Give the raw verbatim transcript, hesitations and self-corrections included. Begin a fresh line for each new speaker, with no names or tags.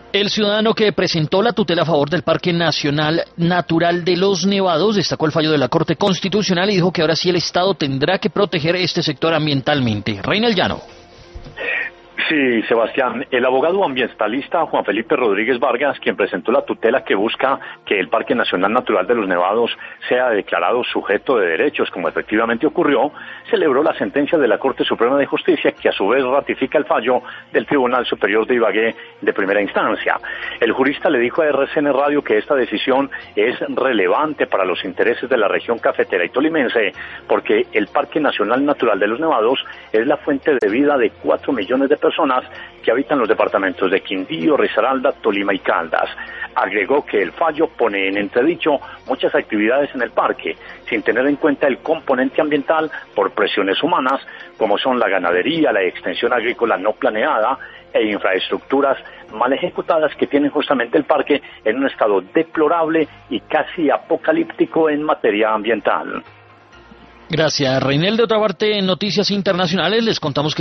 El ciudadano que presentó la tutela a favor del Parque Nacional Natural de los Nevados destacó el fallo de la Corte Constitucional y dijo que ahora sí el Estado tendrá que proteger este sector ambientalmente. Reina el Llano.
Sí, Sebastián, el abogado ambientalista Juan Felipe Rodríguez Vargas, quien presentó la tutela que busca que el Parque Nacional Natural de los Nevados sea declarado sujeto de derechos, como efectivamente ocurrió, celebró la sentencia de la Corte Suprema de Justicia, que a su vez ratifica el fallo del Tribunal Superior de Ibagué de primera instancia. El jurista le dijo a R C N Radio que esta decisión es relevante para los intereses de la región cafetera y tolimense, porque el Parque Nacional Natural de los Nevados es la fuente de vida de cuatro millones de personas que habitan los departamentos de Quindío, Risaralda, Tolima y Caldas. Agregó que el fallo pone en entredicho muchas actividades en el parque, sin tener en cuenta el componente ambiental por presiones humanas, como son la ganadería, la extensión agrícola no planeada e infraestructuras mal ejecutadas que tienen justamente el parque en un estado deplorable y casi apocalíptico en materia ambiental.
Gracias, Reinel. De otra parte, en noticias internacionales les contamos que